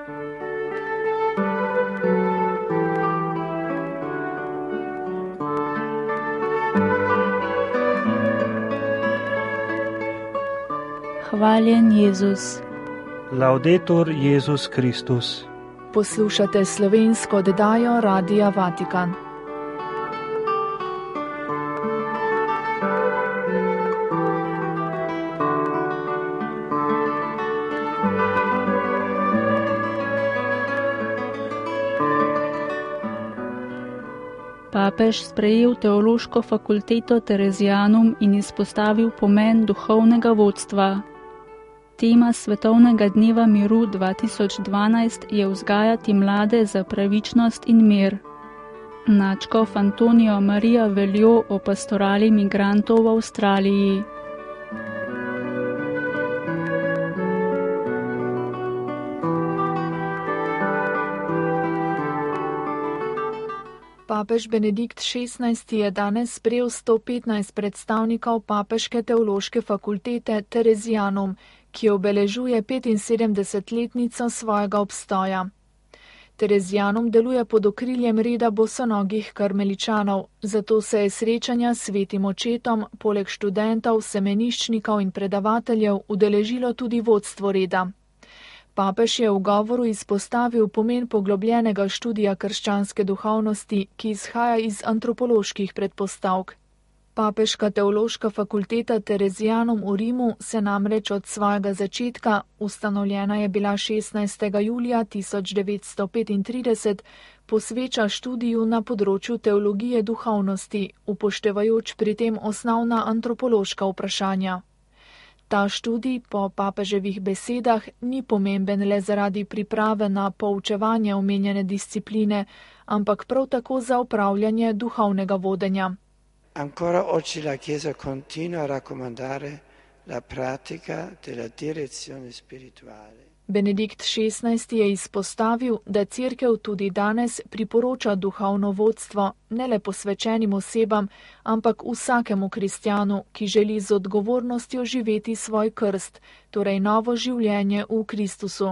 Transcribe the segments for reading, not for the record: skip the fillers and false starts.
Hvaljen Jezus. Laudetur Jezus Kristus. Poslušate slovensko oddajo Radia Vatikan. Papež sprejel teološko fakulteto Terezijanum in izpostavil pomen duhovnega vodstva. Tema Svetovnega dneva miru 2012 je vzgajati mlade za pravičnost in mir. Nadškof Antonijo Marija Veljo o pastorali migrantov v Avstraliji. Papež Benedikt XVI je danes sprejel 115 predstavnikov Papeške teološke fakultete Terezijanum, ki obeležuje 75-letnico svojega obstoja. Terezijanum deluje pod okriljem reda bosonogih karmeličanov, zato se je srečanja s svetim očetom, poleg študentov, semeniščnikov in predavateljev, udeležilo tudi vodstvo reda. Papež je v govoru izpostavil pomen poglobljenega študija krščanske duhovnosti, ki izhaja iz antropoloških predpostavk. Papeška teološka fakulteta Terezijanum v Rimu se namreč od svojega začetka, ustanovljena je bila 16. julija 1935, posveča študiju na področju teologije duhovnosti, upoštevajoč pri tem osnovna antropološka vprašanja. Ta študij, po papeževih besedah, ni pomemben le zaradi priprave na poučevanje omenjene discipline, ampak prav tako za upravljanje duhovnega vodenja. Ancora oggi la Chiesa continua a raccomandare la pratica della direzione spirituale. Benedikt XVI je izpostavil, da Cerkev tudi danes priporoča duhovno vodstvo ne le posvečenim osebam, ampak vsakemu kristjanu, ki želi z odgovornostjo živeti svoj krst, torej novo življenje v Kristusu.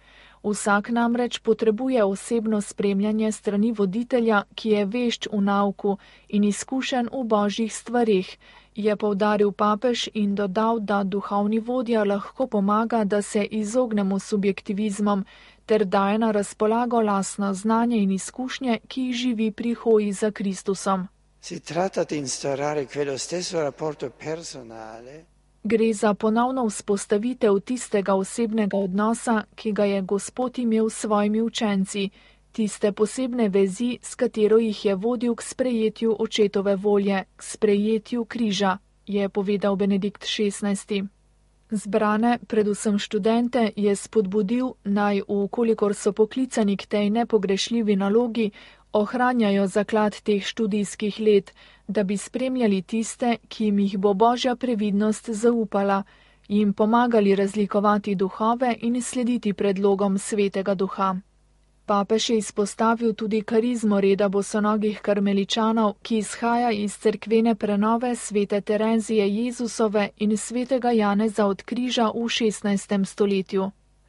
Vsak namreč potrebuje osebno spremljanje strani voditelja, ki je vešč v nauku in izkušen v božjih stvareh, je poudaril papež in dodal, da duhovni vodja lahko pomaga, da se izognemo subjektivizmom ter daje na razpolago lastno znanje in izkušnje, ki jih živi pri hoji za Kristusom. Si tratta di instaurare quello stesso rapporto personale. Gre za ponovno vzpostavitev tistega osebnega odnosa, ki ga je Gospod imel s svojimi učenci, tiste posebne vezi, s katero jih je vodil k sprejetju očetove volje, k sprejetju križa, je povedal Benedikt XVI. Zbrane, predvsem študente, je spodbudil, naj, vkolikor so poklicani k tej nepogrešljivi nalogi, ohranjajo zaklad teh študijskih let, da bi spremljali tiste, ki jim jih bo Božja previdnost zaupala, jim pomagali razlikovati duhove in slediti predlogom Svetega Duha. Papež je izpostavil tudi karizmo reda bosonogih karmeličanov, ki izhaja iz cerkvene prenove svete Terezije Jezusove in svetega Janeza od križa v 16. stoletju.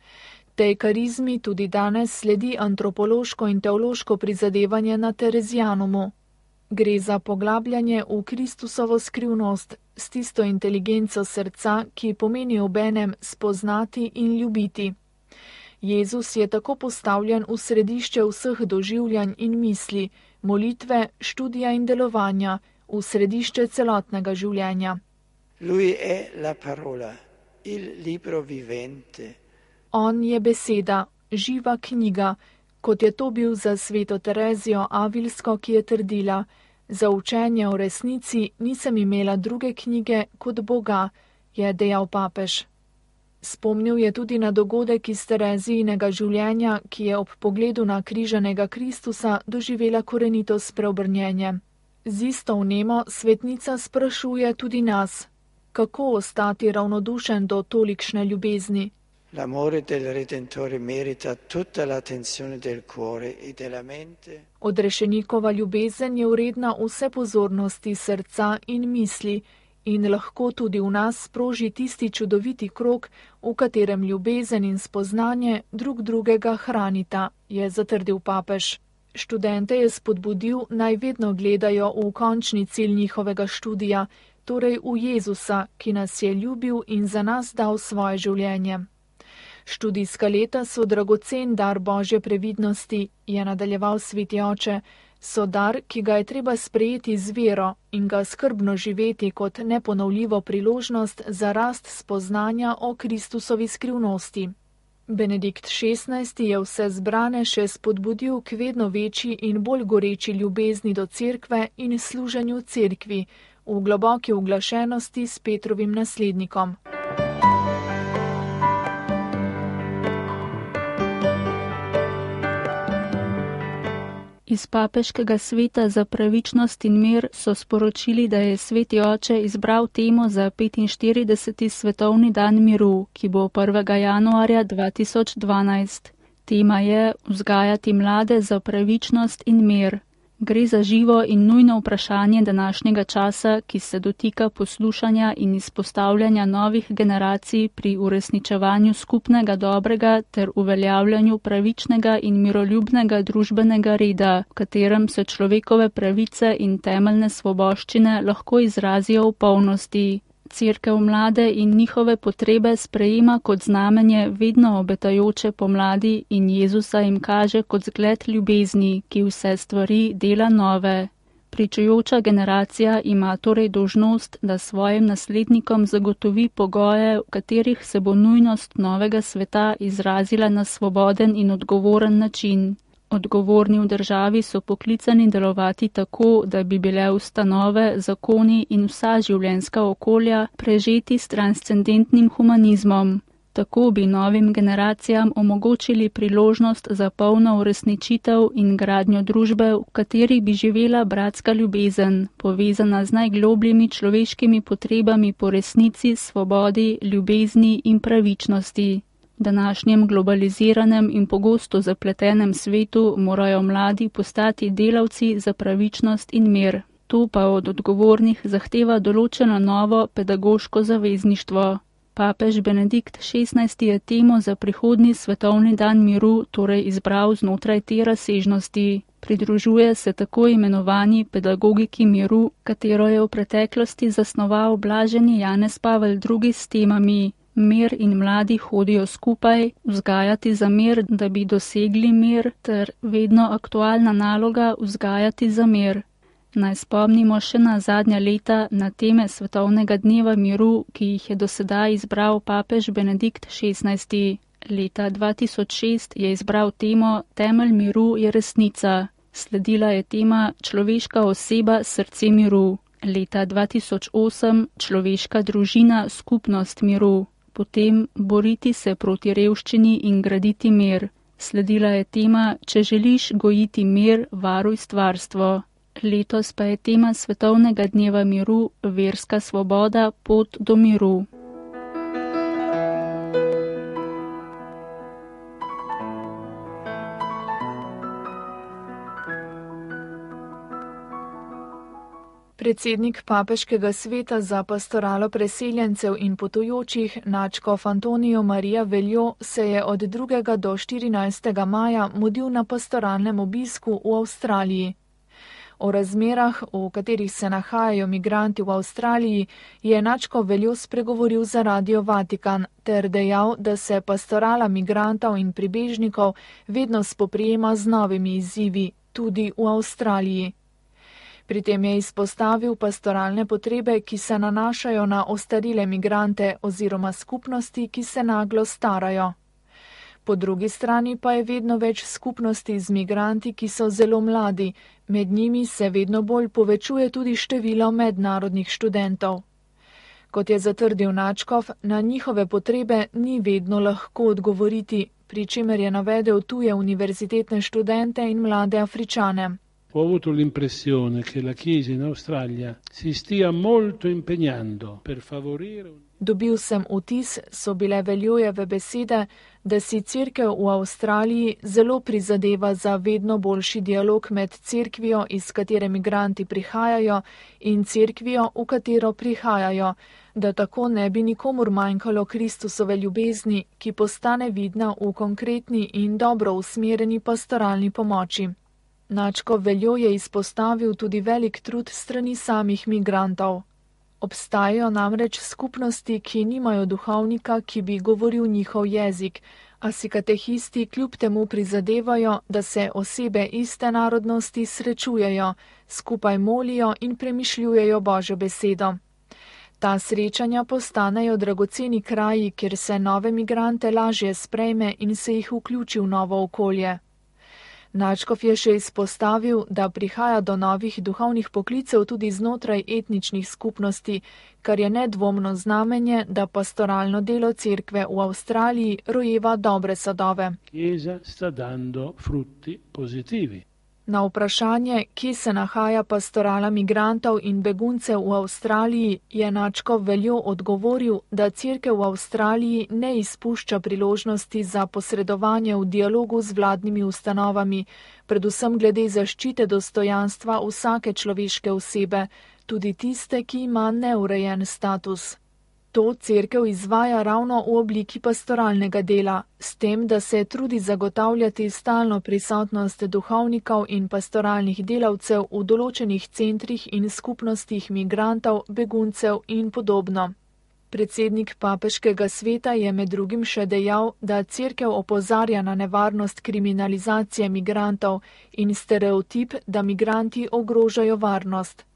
Tej karizmi tudi danes sledi antropološko in teološko prizadevanje na Terezijanumu. Gre za poglabljanje v Kristusovo skrivnost s tisto inteligenco srca, ki pomeni obenem spoznati in ljubiti. Jezus je tako postavljen v središče vseh doživljanj in misli, molitve, študija in delovanja, v središče celotnega življenja. Lui è la parola, il libro vivente. On je beseda, živa knjiga, kot je to bil za sveto Terezijo Avilsko, ki je trdila: za učenje o resnici nisem imela druge knjige kot Boga, je dejal papež. Spomnil je tudi na dogodek iz Terezijinega življenja, ki je ob pogledu na križanega Kristusa doživela korenito spreobrnjenje. Z isto vnemo svetnica sprašuje tudi nas, kako ostati ravnodušen do tolikšne ljubezni. L'amore del Redentore merita tutta l'attenzione del cuore e della mente. Odrešenikova ljubezen je vredna vse pozornosti srca in misli in lahko tudi v nas sproži tisti čudoviti krog, v katerem ljubezen in spoznanje drug drugega hranita, je zatrdil papež. Študente je spodbudil, naj vedno gledajo v končni cilj njihovega študija, torej v Jezusa, ki nas je ljubil in za nas dal svoje življenje. Študijska leta so dragocen dar Božje previdnosti, je nadaljeval sveti oče, so dar, ki ga je treba sprejeti z vero in ga skrbno živeti kot neponovljivo priložnost za rast spoznanja o Kristusovi skrivnosti. Benedikt XVI je vse zbrane še spodbudil k vedno večji in bolj goreči ljubezni do cerkve in služenju cerkvi, v globoki uglašenosti s Petrovim naslednikom. Iz papeškega sveta za pravičnost in mir so sporočili, da je sveti oče izbral temo za 45. svetovni dan miru, ki bo 1. januarja 2012. Tema je vzgajati mlade za pravičnost in mir. Gre za živo in nujno vprašanje današnjega časa, ki se dotika poslušanja in izpostavljanja novih generacij pri uresničevanju skupnega dobrega ter uveljavljanju pravičnega in miroljubnega družbenega reda, v katerem se človekove pravice in temeljne svoboščine lahko izrazijo v polnosti. Cerkev mlade in njihove potrebe sprejema kot znamenje vedno obetajoče pomladi in Jezusa jim kaže kot zgled ljubezni, ki vse stvari dela nove. Pričujoča generacija ima torej dolžnost, da svojim naslednikom zagotovi pogoje, v katerih se bo nujnost novega sveta izrazila na svoboden in odgovoren način. Odgovorni v državi so poklicani delovati tako, da bi bile ustanove, zakoni in vsa življenjska okolja prežeti s transcendentnim humanizmom. Tako bi novim generacijam omogočili priložnost za polno uresničitev in gradnjo družbe, v kateri bi živela bratska ljubezen, povezana z najglobljimi človeškimi potrebami po resnici, svobodi, ljubezni in pravičnosti. V današnjem globaliziranem in pogosto zapletenem svetu morajo mladi postati delavci za pravičnost in mir. To pa od odgovornih zahteva določeno novo pedagoško zavezništvo. Papež Benedikt XVI je temo za prihodnji svetovni dan miru torej izbral znotraj te razsežnosti. Pridružuje se tako imenovani pedagogiki miru, katero je v preteklosti zasnoval blaženi Janez Pavel II s temami Mir in mladi hodijo skupaj, vzgajati za mir, da bi dosegli mir, ter vedno aktualna naloga vzgajati za mir. Naj spomnimo še na zadnja leta na teme Svetovnega dneva miru, ki jih je dosedaj izbral papež Benedikt XVI. Leta 2006 je izbral temo Temelj miru je resnica. Sledila je tema Človeška oseba, srce miru. Leta 2008 Človeška družina, skupnost miru. Potem boriti se proti revščini in graditi mir. Sledila je tema Če želiš gojiti mir, varuj stvarstvo. Letos pa je tema Svetovnega dneva miru Verska svoboda, pot do miru. Predsednik papeškega sveta za pastoralo preseljencev in potujočih nadškof Antonijo Marija Veljo se je od 2. do 14. maja mudil na pastoralnem obisku v Avstraliji. O razmerah, v katerih se nahajajo migranti v Avstraliji, je nadškof Veljo spregovoril za Radio Vatikan ter dejal, da se pastorala migrantov in pribežnikov vedno spoprijema z novimi izzivi, tudi v Avstraliji. Pri tem je izpostavil pastoralne potrebe, ki se nanašajo na ostarile migrante oziroma skupnosti, ki se naglo starajo. Po drugi strani pa je vedno več skupnosti z migranti, ki so zelo mladi, med njimi se vedno bolj povečuje tudi število mednarodnih študentov. Kot je zatrdil nadškof, na njihove potrebe ni vedno lahko odgovoriti, pri čemer je navedel tuje univerzitetne študente in mlade Afričane. Ho avuto l'impressione che la Chiesa in Australia si stia molto impegnando per favorire. Dobil sem vtis, so bile Veljojeve besede, da si Cerkev v Avstraliji zelo prizadeva za vedno boljši dialog med cerkvijo, iz katere migranti prihajajo, in cerkvijo, v katero prihajajo, da tako ne bi nikomur manjkalo Kristusove ljubezni, ki postane vidna v konkretni in dobro usmerjeni pastoralni pomoči. Nadškof Veljoj je izpostavil tudi velik trud strani samih migrantov. Obstajajo namreč skupnosti, ki nimajo duhovnika, ki bi govoril njihov jezik, a si katehisti kljub temu prizadevajo, da se osebe iste narodnosti srečujejo, skupaj molijo in premišljujejo Božjo besedo. Ta srečanja postanejo dragoceni kraji, kjer se nove migrante lažje sprejme in se jih vključi v novo okolje. Nadškof je še izpostavil, da prihaja do novih duhovnih poklicev tudi znotraj etničnih skupnosti, kar je nedvomno znamenje, da pastoralno delo cerkve v Avstraliji rojeva dobre sadove. Chiesa sta dando frutti positivi. Na vprašanje, kje se nahaja pastorala migrantov in beguncev v Avstraliji, je Nadškof Veljoj odgovoril, da cerkev v Avstraliji ne izpušča priložnosti za posredovanje v dialogu z vladnimi ustanovami, predvsem glede zaščite dostojanstva vsake človeške osebe, tudi tiste, ki ima neurejen status. To cerkev izvaja ravno v obliki pastoralnega dela, s tem, da se trudi zagotavljati stalno prisotnost duhovnikov in pastoralnih delavcev v določenih centrih in skupnostih migrantov, beguncev in podobno. Predsednik papeškega sveta je med drugim še dejal, da cerkev opozarja na nevarnost kriminalizacije migrantov in stereotip, da migranti ogrožajo varnost.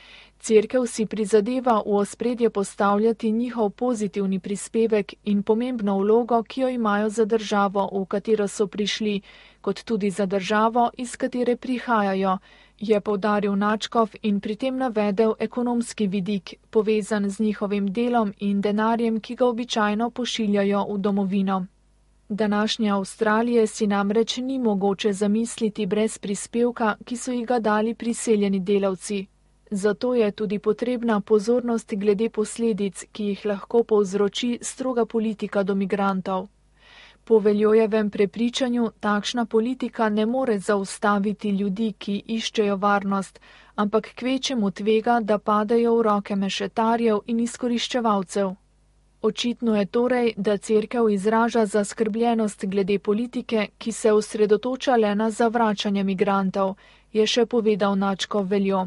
Cerkev si prizadeva v ospredje postavljati njihov pozitivni prispevek in pomembno vlogo, ki jo imajo za državo, v katero so prišli, kot tudi za državo, iz katere prihajajo, je poudaril Nadškof in pri tem navedel ekonomski vidik, povezan z njihovim delom in denarjem, ki ga običajno pošiljajo v domovino. Današnje Avstralije si namreč ni mogoče zamisliti brez prispevka, ki so ji ga dali priseljeni delavci. Zato je tudi potrebna pozornost glede posledic, ki jih lahko povzroči stroga politika do migrantov. Po Veljojevem prepričanju takšna politika ne more zaustaviti ljudi, ki iščejo varnost, ampak kvečjemu tvega, da padejo v roke mešetarjev in izkoriščevalcev. Očitno je torej, da cerkev izraža zaskrbljenost glede politike, ki se osredotoča le na zavračanje migrantov, je še povedal Nadškof Veljoj.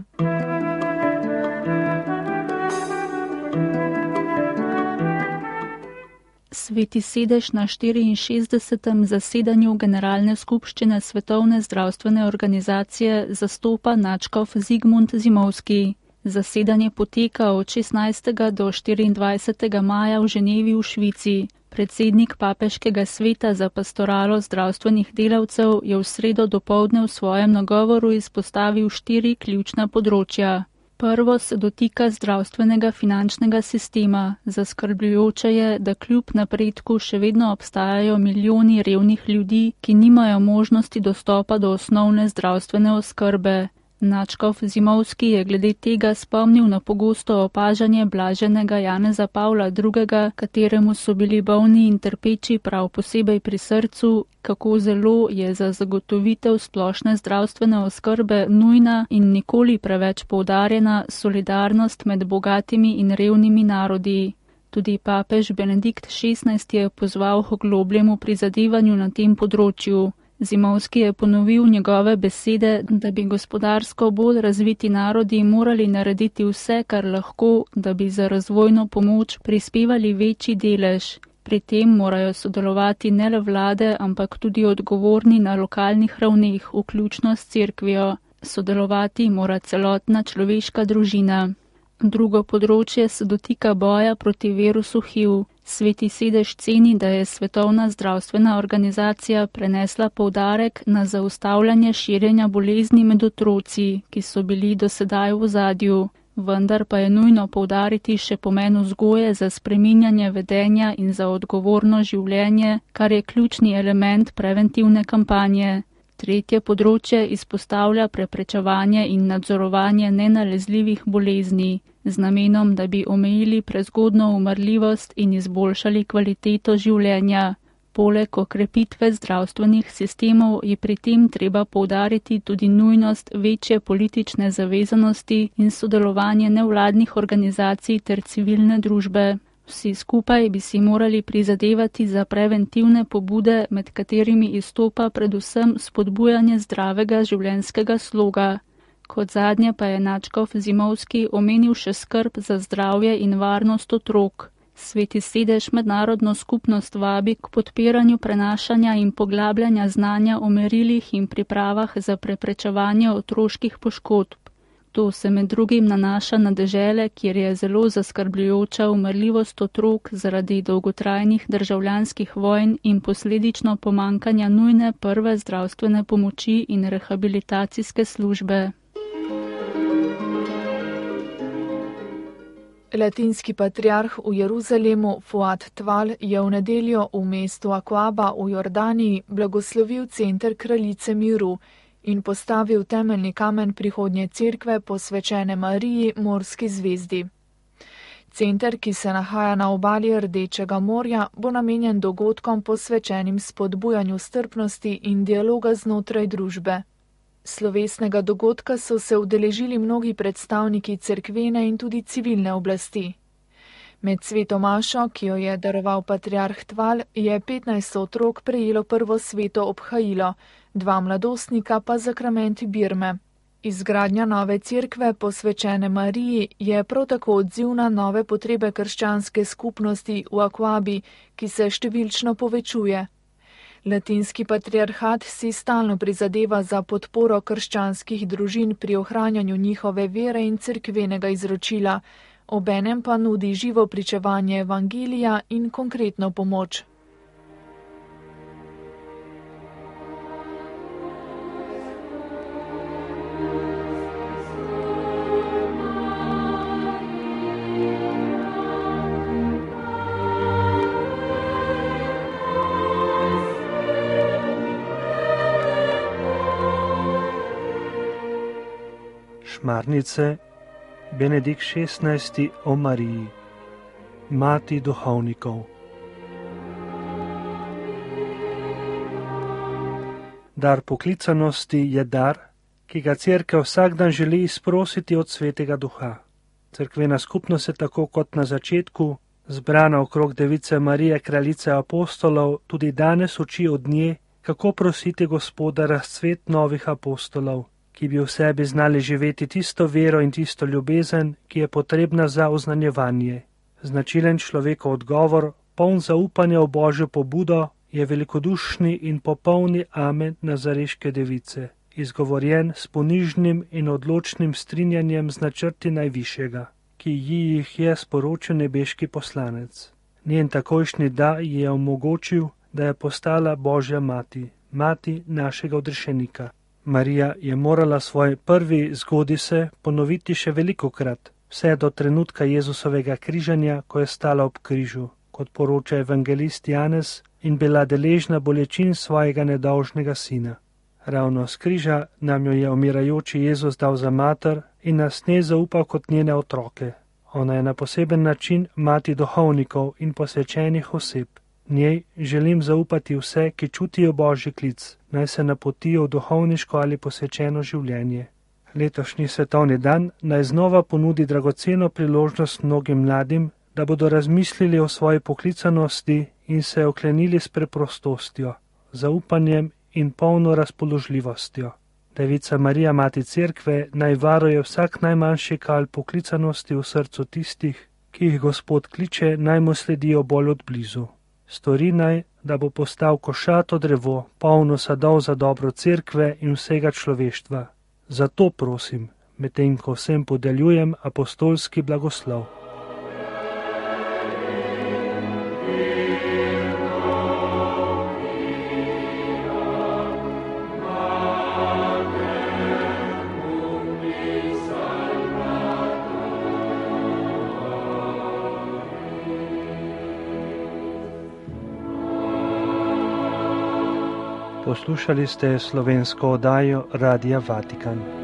Sveti sedež na 64. zasedanju Generalne skupščine Svetovne zdravstvene organizacije zastopa nadškof Zigmund Zimovski. Zasedanje poteka od 16. do 24. maja v Ženevi v Švici. Predsednik papeškega sveta za pastoralo zdravstvenih delavcev je v sredo dopoldne v svojem nagovoru izpostavil 4 ključna področja. Prvo se dotika zdravstvenega finančnega sistema. Zaskrbljujoče je, da kljub napredku še vedno obstajajo milijoni revnih ljudi, ki nimajo možnosti dostopa do osnovne zdravstvene oskrbe. Nadškof Zimovski je glede tega spomnil na pogosto opažanje blaženega Janeza Pavla II., kateremu so bili bolni in trpeči prav posebej pri srcu, kako zelo je za zagotovitev splošne zdravstvene oskrbe nujna in nikoli preveč poudarjena solidarnost med bogatimi in revnimi narodi. Tudi papež Benedikt XVI je pozval k globljemu prizadevanju na tem področju. Zimovski je ponovil njegove besede, da bi gospodarsko bolj razviti narodi morali narediti vse, kar lahko, da bi za razvojno pomoč prispevali večji delež. Pri tem morajo sodelovati ne le vlade, ampak tudi odgovorni na lokalnih ravneh, vključno s cerkvijo. Sodelovati mora celotna človeška družina. Drugo področje se dotika boja proti virusu HIV. Sveti sedež ceni, da je Svetovna zdravstvena organizacija prenesla poudarek na zaustavljanje širjenja bolezni med otroci, ki so bili do sedaj v ozadju. Vendar pa je nujno poudariti še pomen vzgoje za spreminjanje vedenja in za odgovorno življenje, kar je ključni element preventivne kampanje. Tretje področje izpostavlja preprečevanje in nadzorovanje nenalezljivih bolezni, z namenom, da bi omejili prezgodnjo umrljivost in izboljšali kvaliteto življenja. Poleg okrepitve zdravstvenih sistemov je pri tem treba poudariti tudi nujnost večje politične zavezanosti in sodelovanje nevladnih organizacij ter civilne družbe. Vsi skupaj bi si morali prizadevati za preventivne pobude, med katerimi izstopa predvsem spodbujanje zdravega življenjskega sloga. Kot zadnje pa je nadškof Zimovski omenil še skrb za zdravje in varnost otrok. Sveti sedež mednarodno skupnost vabi k podpiranju prenašanja in poglabljanja znanja o merilih in pripravah za preprečevanje otroških poškodb. To se med drugim nanaša na dežele, kjer je zelo zaskrbljujoča umrljivost otrok zaradi dolgotrajnih državljanskih vojn in posledično pomankanja nujne prve zdravstvene pomoči in rehabilitacijske službe. Latinski patriarh v Jeruzalemu Fuad Tval je v nedeljo v mestu Akwaba v Jordaniji blagoslovil center Kraljice miru in postavil temeljni kamen prihodnje cerkve posvečene Mariji Morski zvezdi. Center, ki se nahaja na obali Rdečega morja, bo namenjen dogodkom posvečenim spodbujanju strpnosti in dialoga znotraj družbe. Slovesnega dogodka so se udeležili mnogi predstavniki cerkvene in tudi civilne oblasti. Med sveto mašo, ki jo je daroval patriarh Tval, je 15 otrok prejelo prvo sveto obhajilo, 2 mladostnika pa zakrament birme. Izgradnja nove cerkve posvečene Mariji je prav tako odziv na nove potrebe krščanske skupnosti v Akwabi, ki se številčno povečuje. Latinski patriarhat si stalno prizadeva za podporo krščanskih družin pri ohranjanju njihove vere in cerkvenega izročila, obenem pa nudi živo pričevanje evangelija in konkretno pomoč. Šmarnice, Benedikt XVI o Mariji, mati duhovnikov. Dar poklicanosti je dar, ki ga cerkev vsak dan želi izprositi od Svetega Duha. Cerkvena skupnost je tako kot na začetku, zbrana okrog Device Marije, kraljice apostolov, tudi danes uči od nje, kako prositi Gospoda razcvet novih apostolov, ki bi v sebi znali živeti tisto vero in tisto ljubezen, ki je potrebna za oznanjevanje. Značilen človekov odgovor, poln zaupanja v Božjo pobudo, je velikodušni in popolni amen Nazareške device, izgovorjen s ponižnim in odločnim strinjanjem z načrti Najvišjega, ki jih je sporočil nebeški poslanec. Njen takojšnji da je omogočil, da je postala Božja mati, mati našega odrešenika. Marija je morala svoj prvi zgodi se ponoviti še velikokrat, vse do trenutka Jezusovega križanja, ko je stala ob križu, kot poroča evangelist Janez, in bila deležna bolečin svojega nedolžnega sina. Ravno s križa nam jo je umirajoči Jezus dal za mater in nas ne zaupal kot njene otroke. Ona je na poseben način mati duhovnikov in posvečenih oseb. Njej želim zaupati vse, ki čutijo Božji klic, naj se napotijo v duhovniško ali posvečeno življenje. Letošnji svetovni dan naj znova ponudi dragoceno priložnost mnogim mladim, da bodo razmislili o svoji poklicanosti in se oklenili s preprostostjo, zaupanjem in polno razpoložljivostjo. Devica Marija, mati cerkve, naj varuje vsak najmanjši kal poklicanosti v srcu tistih, ki jih Gospod kliče, naj mu sledijo bolj od blizu. Stori naj, da bo postal košato drevo, polno sadov za dobro cerkve in vsega človeštva. Zato prosim, medtem ko vsem podeljujem apostolski blagoslov. Poslušali ste slovensko oddajo Radia Vatikan.